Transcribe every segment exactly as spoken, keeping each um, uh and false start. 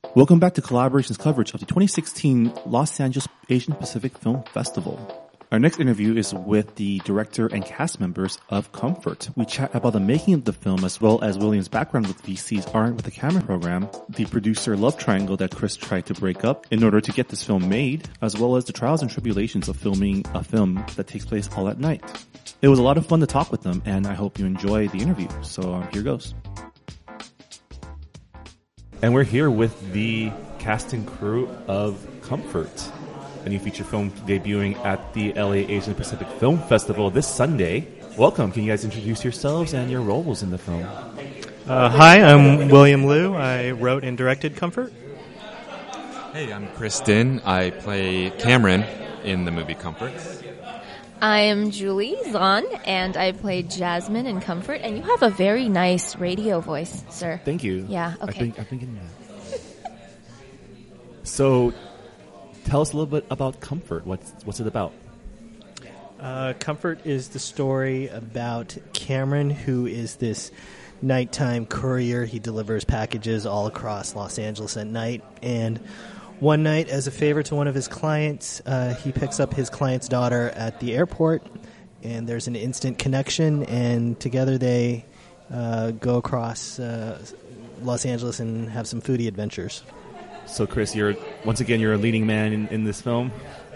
Welcome back to Collaborations coverage of the twenty sixteen Los Angeles Asian Pacific Film Festival. Our next interview is with the director and cast members of Comfort. We chat about the making of the film as well as William's background with V C's Art with the Camera program, the producer love triangle that Chris tried to break up in order to get this film made, as well as the trials and tribulations of filming a film that takes place all at night. It was a lot of fun to talk with them, and I hope you enjoy the interview. So um, here goes. And we're here with the cast and crew of Comfort, a new feature film debuting at the L A Asian Pacific Film Festival this Sunday. Welcome. Can you guys introduce yourselves and your roles in the film? Uh, hi, I'm William Liu. I wrote and directed Comfort. Hey, I'm Kristen. I play Cameron in the movie Comfort. I am Julie Zahn, and I play Jasmine in Comfort, and you have a very nice radio voice, sir. Thank you. Yeah, okay. I've been, I've been getting that. So, tell us a little bit about Comfort. What's, what's it about? Uh, Comfort is the story about Cameron, who is this nighttime courier. He delivers packages all across Los Angeles at night, and one night, as a favor to one of his clients, uh, he picks up his client's daughter at the airport, and there's an instant connection, and together they uh, go across uh, Los Angeles and have some foodie adventures. So, Chris, you're once again you're a leading man in, in this film.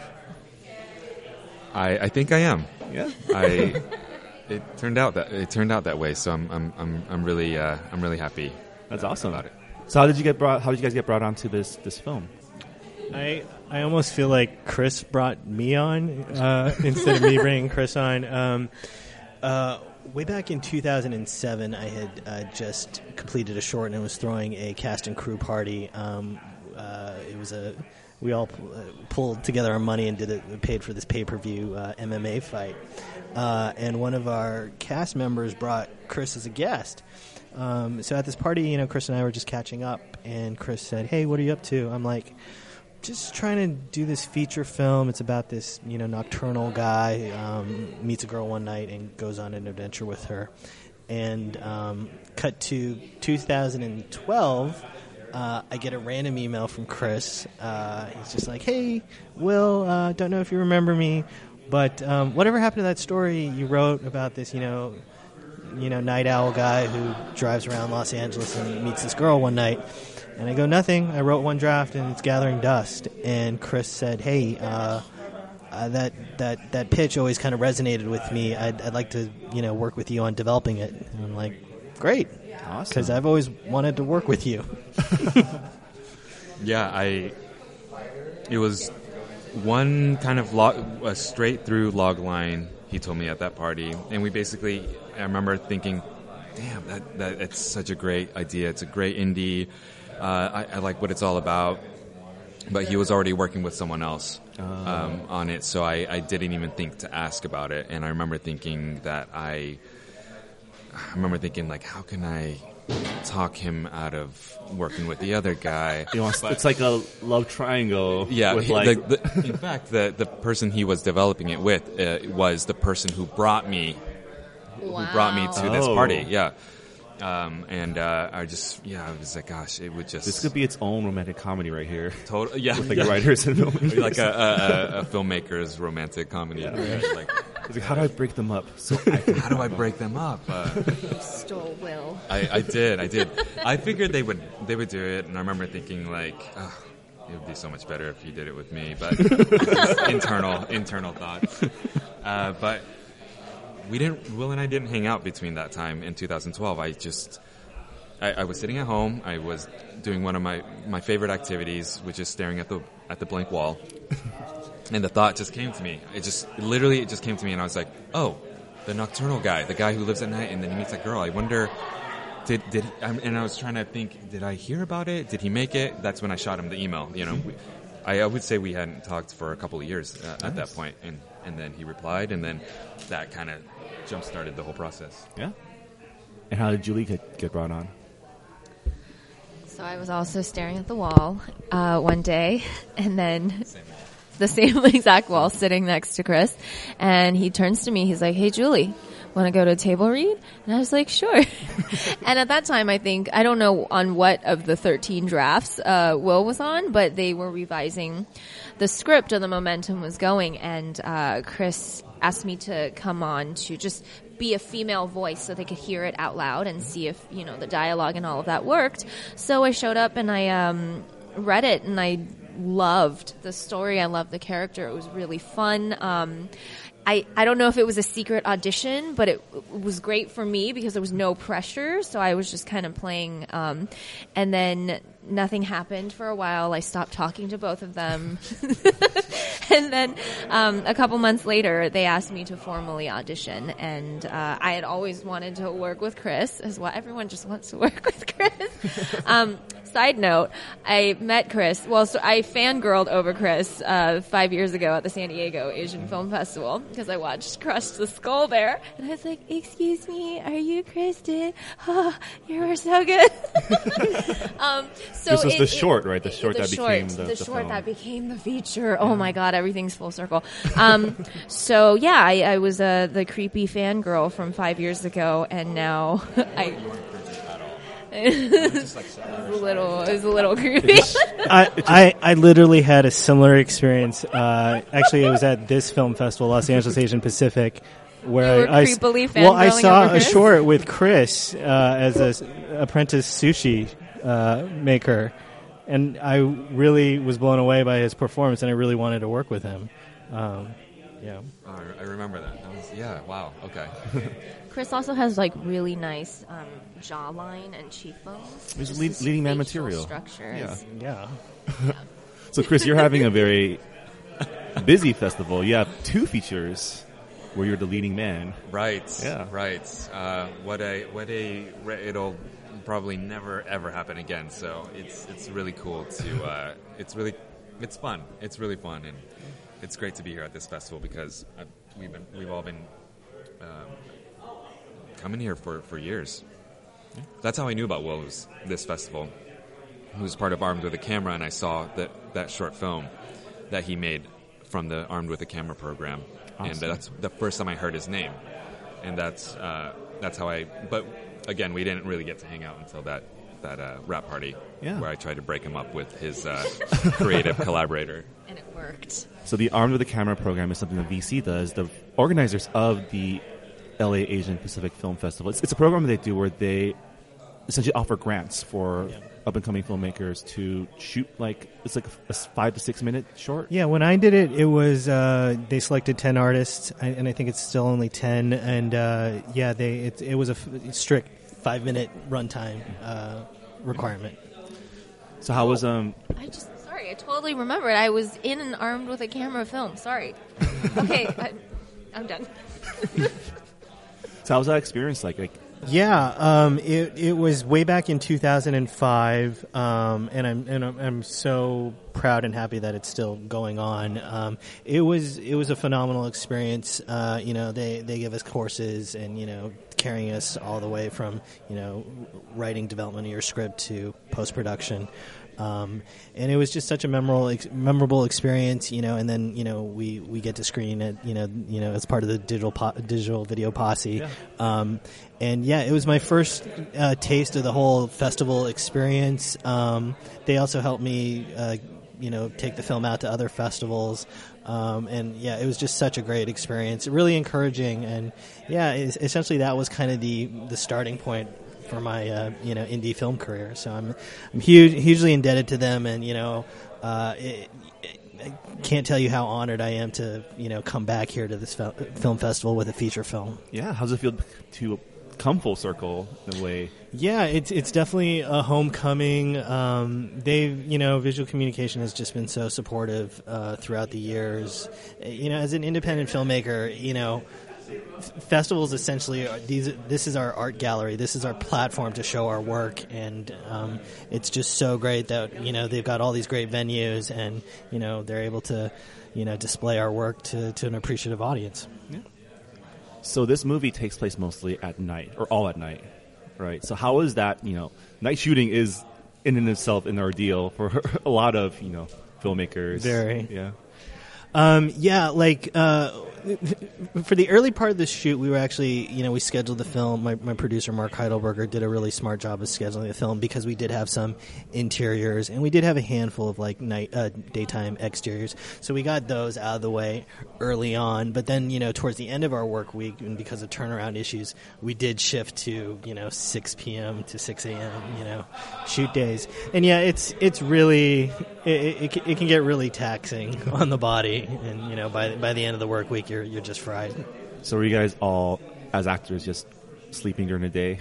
I, I think I am. Yeah. I it turned out that it turned out that way, so I'm I'm I'm, I'm really uh, I'm really happy. That's awesome. About it. So, how did you get brought? How did you guys get brought onto this this film? I I almost feel like Chris brought me on uh, instead of me bringing Chris on. Um, uh, way back in two thousand seven, I had uh, just completed a short and was throwing a cast and crew party. Um, uh, it was a we all uh, pulled together our money and did it. Paid for this pay-per-view uh, M M A fight, uh, and one of our cast members brought Chris as a guest. Um, so at this party, you know, Chris and I were just catching up, and Chris said, "Hey, what are you up to?" I'm like, just trying to do this feature film. It's about this, you know, nocturnal guy um, meets a girl one night and goes on an adventure with her. And um, cut to two thousand twelve, uh, I get a random email from Chris. Uh, he's just like, "Hey, Will, uh, don't know if you remember me, but um, whatever happened to that story you wrote about this, you know, you know, night owl guy who drives around Los Angeles and meets this girl one night?" And I go, "Nothing. I wrote one draft, and it's gathering dust." And Chris said, "Hey, uh, uh, that that that pitch always kind of resonated with me. I'd, I'd like to, you know, work with you on developing it." And I'm like, "Great, awesome!" Because I've always wanted to work with you. Yeah, I. It was one kind of log, a straight through log line he told me at that party, and we basically. I remember thinking, "Damn, that that it's such a great idea. It's a great indie." Uh, I, I like what it's all about, but he was already working with someone else um, on it, so I, I didn't even think to ask about it. And I remember thinking that I, I remember thinking like, how can I talk him out of working with the other guy? You know, it's, it's like a love triangle. Yeah, with he, like the, the, in fact, the the person he was developing it with uh, was the person who brought me, Wow. who brought me to this Oh. party. Yeah. Um, and uh, I just, yeah, I was like, gosh, it would just... this could be its own romantic comedy right here. Total, yeah. With like yeah. writers and filmmakers. like a, a, a, a filmmaker's romantic comedy. Yeah. Right? Like, It's like, how do I break them up? So I can how do I break them up? Uh, Stole Will. I, I did, I did. I figured they would they would do it, and I remember thinking like, oh, it would be so much better if you did it with me. But internal internal thought. Uh, but we didn't. Will and I didn't hang out between that time in two thousand twelve. I just. I, I was sitting at home. I was doing one of my, my favorite activities, which is staring at the at the blank wall. And the thought just came to me. It just literally it just came to me, and I was like, "Oh, the nocturnal guy, the guy who lives at night, and then he meets that girl. I wonder, did did?" And I was trying to think, did I hear about it? Did he make it? That's when I shot him the email. You know, we, I, I would say we hadn't talked for a couple of years uh, at that point, and and then he replied, and then that kind of jump started the whole process. Yeah. And how did Julie get, get brought on? So I was also staring at the wall uh, one day, and then Same. the same exact wall sitting next to Chris, and he turns to me. He's like, "Hey, Julie, want to go to a table read? And I was like, sure. And at that time, I think, I don't know on what of the thirteen drafts uh, Will was on, but they were revising the script and the momentum was going. And uh, Chris asked me to come on to just be a female voice so they could hear it out loud and see if, you know, the dialogue and all of that worked. So I showed up and I um, read it, and I loved the story. I loved the character. It was really fun. Um, I, I don't know if it was a secret audition, but it, it was great for me because there was no pressure. So I was just kind of playing. Um, and then nothing happened for a while. I stopped talking to both of them. And then um, a couple months later, they asked me to formally audition. And uh, I had always wanted to work with Chris, as well. Everyone just wants to work with Chris. um, side note, I met Chris. Well, so I fangirled over Chris uh, five years ago at the San Diego Asian Film Festival because I watched Crush the Skull there. And I was like, excuse me, are you Kristen? Oh, you were so good. um, so this was it, the it, short, right? The short the that short, became the, the, the short film. that became the feature. Oh my God, everything's full circle. Um, so yeah, I, I was uh, the creepy fangirl from five years ago, and now I. It was a little, it was a little creepy. I, I, I literally had a similar experience. Uh, actually, it was at this film festival, Los Angeles Asian Pacific, where You were I, I creepily well, I fangirling saw over a Chris? short with Chris uh, as a s- apprentice sushi uh, maker, and I really was blown away by his performance, and I really wanted to work with him. Um, yeah. Oh, I remember that. that was, yeah, wow, okay. Chris also has like really nice um, jawline and cheekbones. He's Just lead- his leading man facial material. Structure Yeah. is- Yeah. So, Chris, you're having a very busy festival. You have two features where you're the leading man. Right. Yeah. Right. Uh, what a what a it'll probably never ever happen again. So it's it's really cool to uh, it's really it's fun. It's really fun, and it's great to be here at this festival because I've, we've been we've all been um, coming here for, for years. That's how I knew about Will, was this festival. He was part of Armed with a Camera, and I saw that that short film that he made from the Armed with a Camera program. And Awesome. that's the first time I heard his name, and that's uh, that's how I. But again, we didn't really get to hang out until that that uh, rap party, Yeah. where I tried to break him up with his uh, creative collaborator. And it worked. So the Armed with a Camera program is something the V C does. The organizers of the L A Asian Pacific Film Festival. It's, it's a program they do where they essentially offer grants for Yeah. up-and-coming filmmakers to shoot, like, it's like a five to six minute short. Yeah, when I did it, it was uh, they selected ten artists, and and I think it's still only ten. And uh, yeah, they it, it was a f- strict five minute runtime uh, requirement. So how was um? I just, sorry, I totally remembered. I was in an Armed with a Camera film. Sorry. Okay, I, I'm done. So how was that experience like? Like, Yeah, um, it it was way back in two thousand five, um, and I'm and I'm, I'm so proud and happy that it's still going on. Um, it was it was a phenomenal experience. Uh, you know, they they give us courses and you know carrying us all the way from you know writing development of your script to post production. Um, and it was just such a memorable, ex- memorable experience, you know. And then, you know, we, we get to screen it, you know, you know, as part of the digital po- digital video posse. Yeah. Um, and yeah, it was my first uh, taste of the whole festival experience. Um, they also helped me, uh, you know, take the film out to other festivals. Um, and yeah, it was just such a great experience, really encouraging. And yeah, es- essentially that was kind of the the starting point for my uh, you know indie film career. So I'm I'm huge, hugely indebted to them, and you know uh, it, it, I can't tell you how honored I am to you know come back here to this fel- film festival with a feature film. yeah, how does it feel to come full circle in a way? Yeah, it's it's definitely a homecoming. Um, they've you know visual communication has just been so supportive uh, throughout the years. You know, as an independent filmmaker, you know. Festivals essentially are these. This is our art gallery. This is our platform to show our work, and um, it's just so great that you know they've got all these great venues, and you know they're able to, you know, display our work to, to an appreciative audience. So this movie takes place mostly at night, or all at night, right? So how is that? You know, night shooting is in and itself an ordeal for a lot of you know filmmakers. Very. yeah. Um, yeah, like uh, for the early part of the shoot, we were actually, you know, we scheduled the film. My, my producer, Mark Heidelberger, did a really smart job of scheduling the film because we did have some interiors and we did have a handful of like night, uh, daytime exteriors. So we got those out of the way early on. But then, you know, towards the end of our work week, and because of turnaround issues, we did shift to, you know, six p.m. to six a.m., you know, shoot days. And yeah, it's it's really, it, it, it can get really taxing on the body. And, you know, by by the end of the work week, you're you're just fried. So were you guys all, as actors, just sleeping during the day?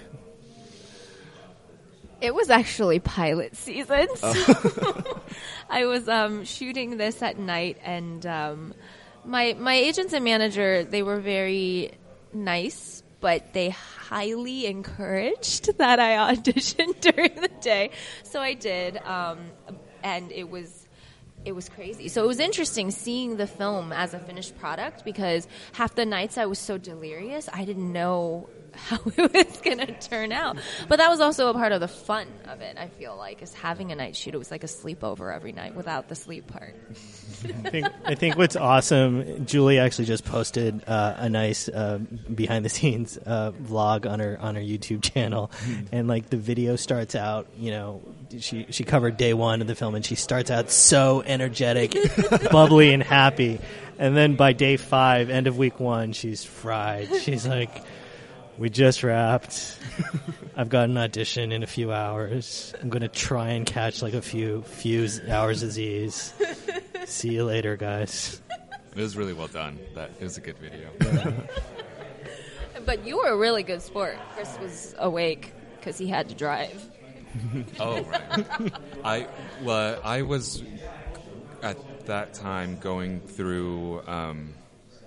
It was actually pilot season. So oh. I was um, shooting this at night, and um, my my agents and manager, they were very nice, but they highly encouraged that I auditioned during the day. So I did, um, and it was it was crazy. So it was interesting seeing the film as a finished product because half the nights I was so delirious, I didn't know how it was going to turn out. But that was also a part of the fun of it, I feel like, is having a night shoot. It was like a sleepover every night without the sleep part. I think I think what's awesome, Julie actually just posted uh, a nice uh, behind-the-scenes uh, vlog on her on her YouTube channel, and like the video starts out, you know, she she covered day one of the film, and she starts out so energetic, bubbly, and happy, and then by day five, end of week one, she's fried. She's like, we just wrapped. I've got an audition in a few hours. I'm going to try and catch like a few few hours of Z's. See you later, guys. It was really well done. That it was a good video. Yeah. But you were a really good sport. Chris was awake because he had to drive. Oh, right. I well, I was at that time going through. Um,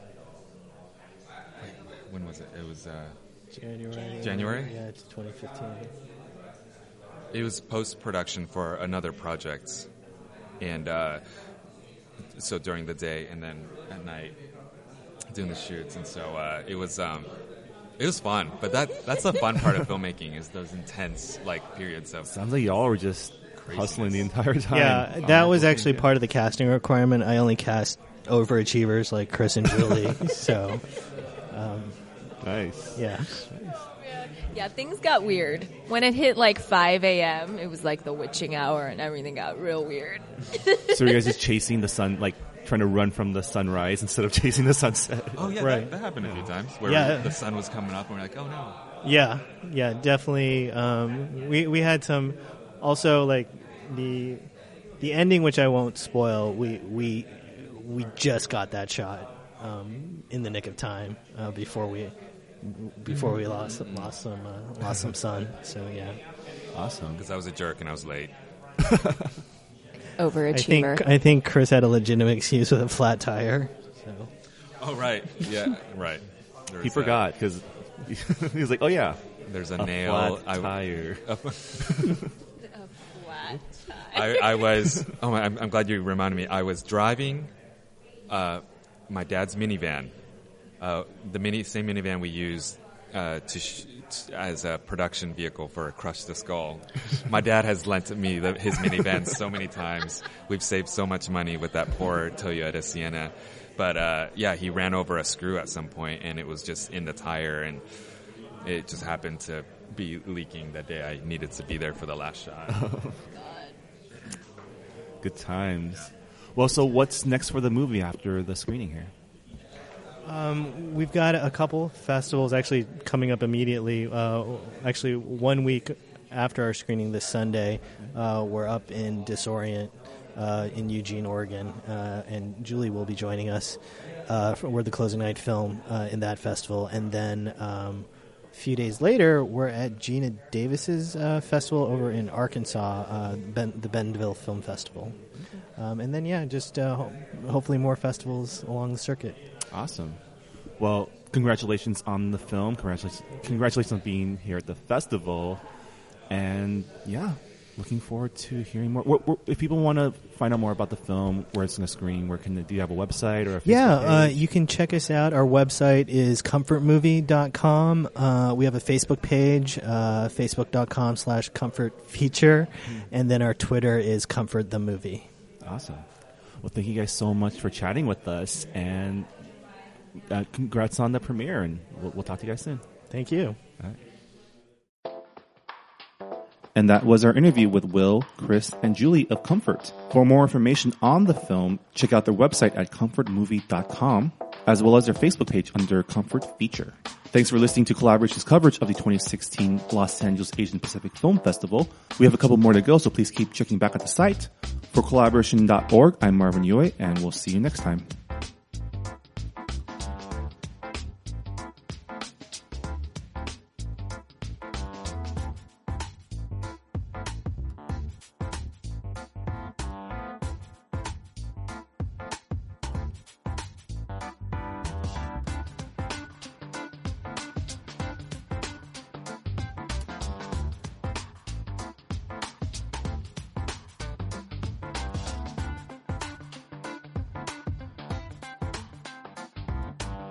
when was it? It was. Uh, January. January? Yeah, it's twenty fifteen. It was post-production for another project. And uh, so during the day and then at night doing the shoots. And so uh, it was um, it was fun. But that that's the fun part of filmmaking is those intense like periods of Sounds like y'all were just craziness. Hustling the entire time. Yeah, that was actually part of the casting requirement. I only cast overachievers like Chris and Julie. So... Um, Nice. Yeah. Yeah, things got weird. When it hit like five a.m., it was like the witching hour and everything got real weird. So you guys just chasing the sun, like trying to run from the sunrise instead of chasing the sunset? Oh, yeah, right. that, that happened a few times where yeah. the sun was coming up and we're like, oh, no. Yeah, yeah, definitely. Um, we, we had some, also like the the ending, which I won't spoil, we, we, we just got that shot um, in the nick of time uh, before we... Before we lost lost some uh, lost some sun, so yeah, awesome. Because I was a jerk and I was late. Overachiever. I think I think Chris had a legitimate excuse with a flat tire. So. Oh right, yeah, right. There He was forgot because he was like, "Oh yeah, A, there's a, a nail. flat tire." I, a flat tire. I, I was. Oh, my, I'm, I'm glad you reminded me. I was driving uh, my dad's minivan. Uh, the mini same minivan we used uh, to sh- t- as a production vehicle for Crush the Skull. My dad has lent me the, his minivan so many times. We've saved so much money with that poor Toyota Sienna. But uh, yeah, he ran over a screw at some point, and it was just in the tire, and it just happened to be leaking that day. I needed to be there for the last shot. Oh. Good times. Well, so what's next for the movie after the screening here? Um, we've got a couple festivals actually coming up immediately. Uh, actually, one week after our screening this Sunday, uh, we're up in Disorient uh, in Eugene, Oregon, uh, and Julie will be joining us. Uh, for, we're the closing night film uh, in that festival, and then um, a few days later, we're at Gina Davis's uh, festival over in Arkansas, uh, ben, the Bentonville Film Festival, um, and then yeah, just uh, ho- hopefully more festivals along the circuit. Awesome. Well, congratulations on the film. Congratulations, congratulations on being here at the festival. And, yeah, looking forward to hearing more. Where, where, if people want to find out more about the film, where it's going to screen, where can they, do you have a website or a Facebook Yeah, uh, page? you can check us out. Our website is comfort movie dot com. Uh, we have a Facebook page, uh, facebook dot com slash comfort feature. Mm-hmm. And then our Twitter is comfort the movie. Awesome. Well, thank you guys so much for chatting with us. And uh, congrats on the premiere, and we'll, we'll talk to you guys soon. Thank you. All right. And that was our interview with Will, Chris, and Julie of Comfort. For more information on the film, check out their website at comfort movie dot com, as well as their Facebook page under Comfort Feature. Thanks for listening to Collaboration's coverage of the twenty sixteen Los Angeles Asian Pacific Film Festival. We have a couple more to go, so please keep checking back at the site. For collaboration dot org, I'm Marvin Yue, and we'll see you next time.